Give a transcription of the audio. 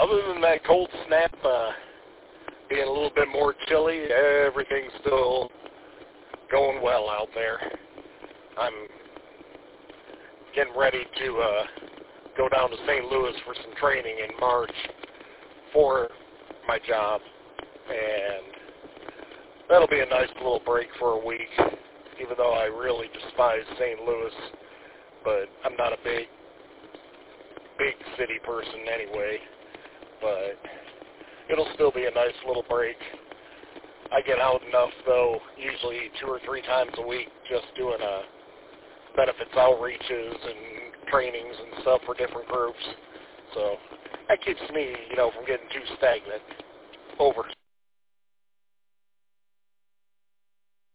other than that cold snap being a little bit more chilly, everything's still going well out there. I'm getting ready to go down to St. Louis for some training in March for my job, and that'll be a nice little break for a week, even though I really despise St. Louis, but I'm not a big city person anyway, but it'll still be a nice little break. I get out enough, though, usually 2 or 3 times a week, just doing benefits outreaches and trainings and stuff for different groups. So that keeps me, from getting too stagnant. Over.